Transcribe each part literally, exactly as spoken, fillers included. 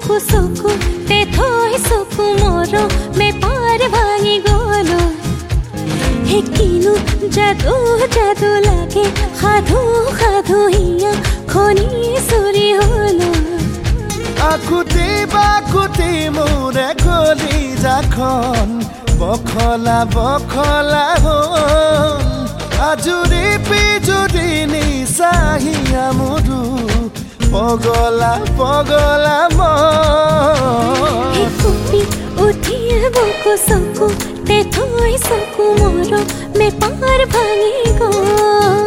বুকু চকু তে থৈ চকু মোৰ মে পাৰ ভাঙি গলো হে কিনো যাদু যাদু লাগে সাধু সাধু হিয়া খনি চুৰি হলো আকুতি বাকুতি মোৰে কলি যাখন বখলা বখলা হ'ল আজুৰি পিজুৰি নিচাহিয়া মোৰো পগলা পগলা হে কুপি উঠি বুকু চকু তে থৈ চকু মোৰ মে পাৰ ভাঙি গল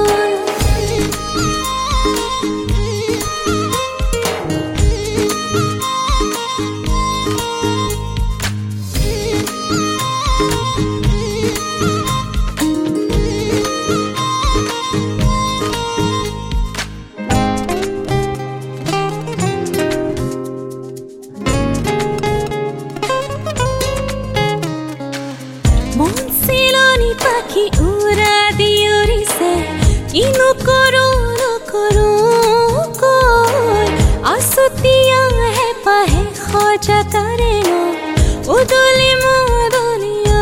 মনসিলনি পাখি উড়া দিউরিছে কিনো করো না করো কই আসতিয়া হে পাহে খোঁজা করে উদলি মুদলিয়া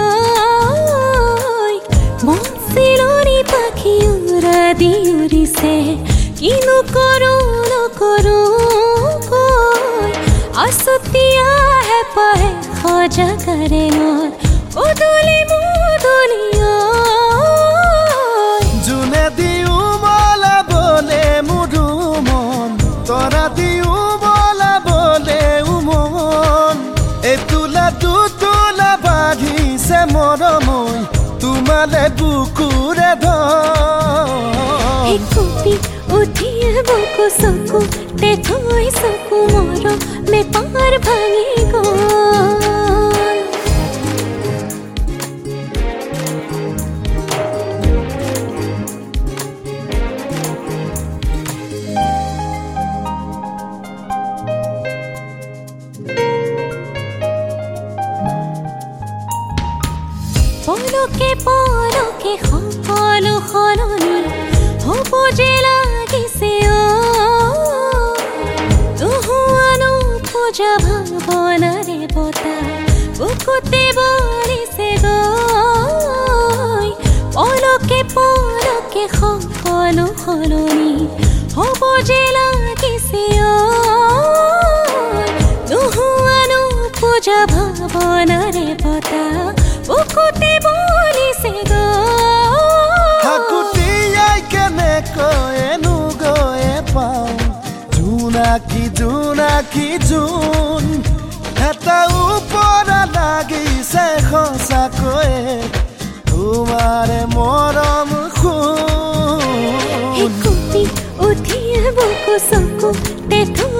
মনসিলনি পাখি উড়া দিউরিছে কিনো করো না করো কই আসতিয়া হে পাহে খোঁজা করে উদলি মুদলিয়া জুনে দিও বলা বলে মুডু মন তরা দিও বলা বলে উমন এ তুলা তু তুলা বাঁধিছে মৰমৈ তোমালে বুকুৰে ধৰ হে কুপি উঠি বুকু চকু তে থৈ চকু মোৰ মে পাৰ ভাঙি গল পলকে পলকে সকলো সলনি হ'ব যে লাগিছে তুহুৱানো পূজা ভাৱনাৰে বতা বুকুতে বলিছে গৈ পলকে পলকে সকলো সলনি হ'ব যে লাগিছে তুহুৱানো পূজা ভাৱনাৰে বতা বুকুতে বলিছে হাকুতিয়াই কেনে কয়েনো গয়ে পাওঁ জোনাকি জোনাকি জোন এটা ওপৰা লাগিছে সঁচাকৈয়ে তোমাৰে মৰম হে কুপি উঠি বুকু চকু তে থৈ